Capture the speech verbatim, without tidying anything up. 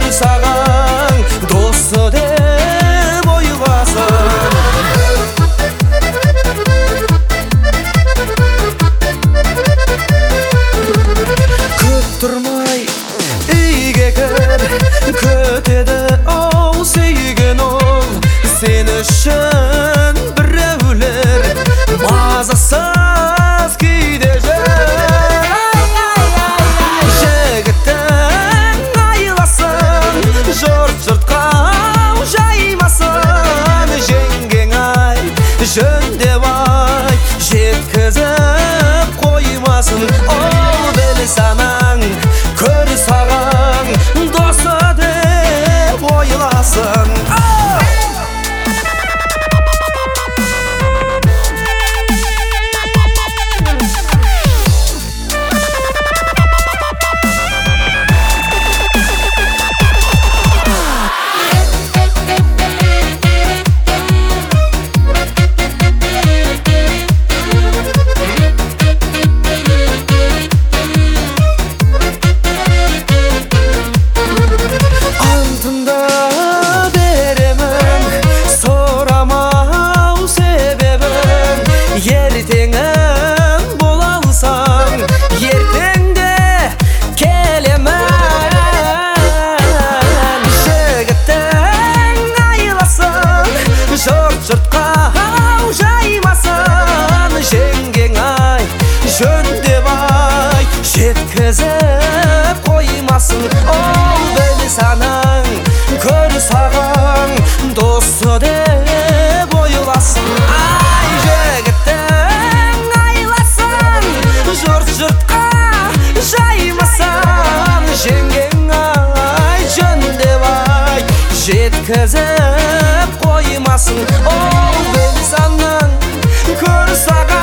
саған досы деп ойласын. Көп тұрмай үйге кір, көтеді ау сүйген ол. Сен үшін біреулер мазасыз күйде жүр. Жігіттің айласын, жұрт-жұртқа жаймасын. Жеңгең ай, жөндеп ай, жеткізіп қоймасын. Ол біл санаң, көр саған досы деп ойласын. Ертеңім бола алсаң, ертеңде келемін. Жігіттің айласын, жұрт-жұртқа жаймасын. Жеңгең ай, жөндеп ай, жеткізіп қоймасын. Ол біл санаң, көр саған досы деп ойласын. Ай, жігіттің айласын, жұрт-жұртқа жаймасын. Жеңгең ай, жөндеп ай, жеткізіп қоймасын. Ол біл санаң, көр саған